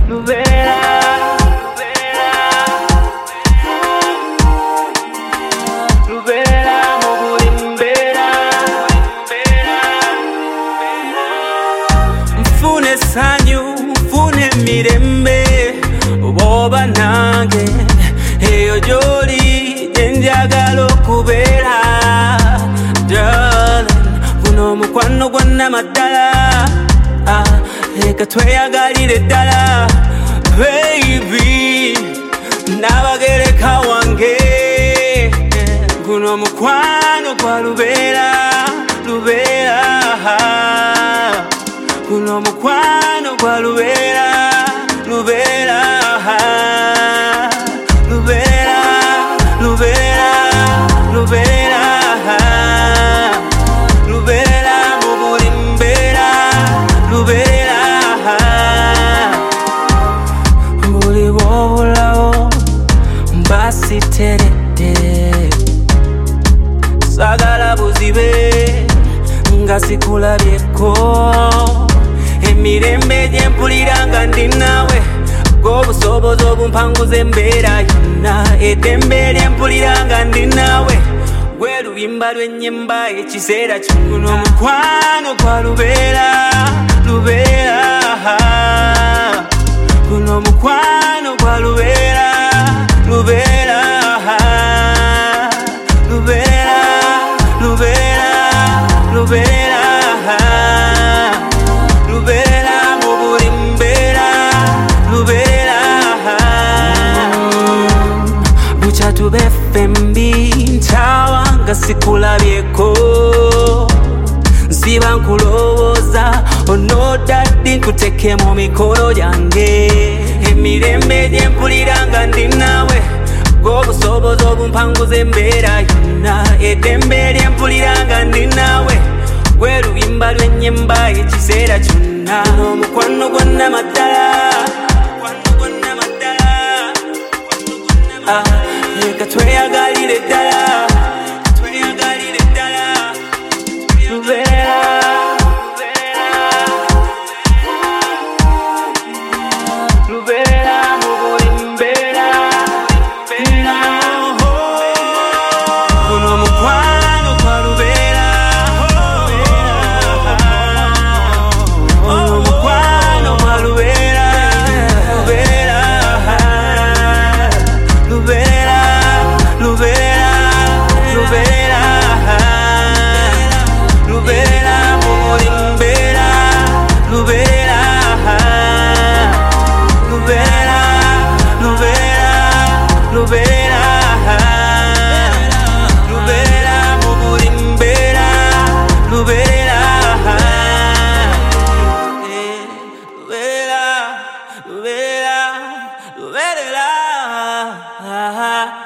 Lubera, Lubera, Mugurimbera, Mfune sanyu, mfune mirembe, Boba nange, eyo joli, enjagalo kubera, darling, guno mukwano gwanna maddala, leka tweyagalire ddala, baby, nabagereka wange, guno mukwano gwa Lubera, Lubera, guno mukwano gwa Lubera, Lubera, Lubera, Lubera, Lubera, Lubera, Mugurimbera, Lubera, buli bw'obulawo mbasiterede, sagala buzibe nga sikulabyeko, emirembe gye mpulira nga ndi naawe, g'obusobozi obumpanguza embeera yonna, eddembe lye mpulira nga ndi naawe, gwe lubimba lw'ennyimba ekiseera kino, omukwano gwa Lubera, Lubera, guno mukwano gwa Lubera, Lubera, Lubera, Lubera, Lubera, Lubera, Mugurimbera, Lubera, bucha tube fembi, ntawa nga sikulabyeko, nsiba nkulowooza, onodaddi nkuteke mu mikolo gyange, emirembe gye mpulira nga ndi naawe, g'obusobozi obumpanguza embeera yonna, eddembe lye mpulira nga ndi naawe, gwe lubimba lw'ennyimba ekiseera kyonna, omukwano gwonna maddala, leka tweyagalire ddala, Lubera, Lubera, Mugurimbera, guno mukwano gwa Lubera, guno mukwano gwa Lubera, Lubera, Lubera, Lubera, Lubera, Lubera, Mugurimbera, Lubera, Lubera, Lubera, Lubera, Lubera, Mugurimbera, Lubera, Lubera, Lubera, Lubera.